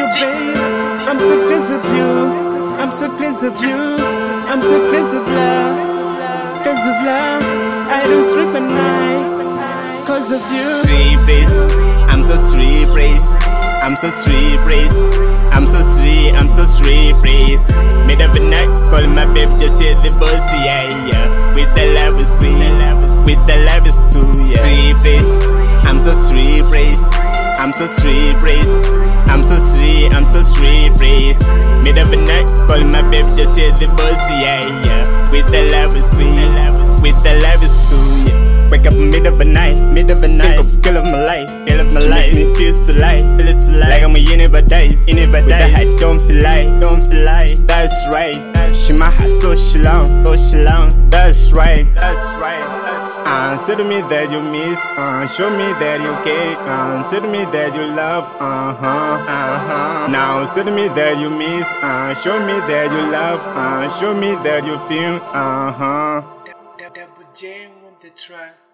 babe. I'm so pleased of you. I'm so pleased of you. I'm so pleased of love. Pleased of love. I don't sleep at night cause of you. Sweet face, I'm so sweet face. I'm so sweet face. I'm so sweet, I'm so sweet face. Made of a night, calling my babe, just hit the bus, yeah, yeah. With the love is sweet, with the love is cool, yeah. Sweet face, I'm so sweet face. I'm so sweet face. I'm so sweet, I'm so sweet face. Made of a night, calling my babe, just hit the bus, yeah, yeah. With the love is sweet, with the love is cool, yeah. Wake up in mid of the night, think of girl of my life, she make me feel so light, like I'm a universe, with the height, don't feel like, that's right. She my heart so she long, that's right. Say to me that you miss, show me that you care, say to me that you love, Now say to me that you miss, show me that you love, show me that you feel, Double J on the track.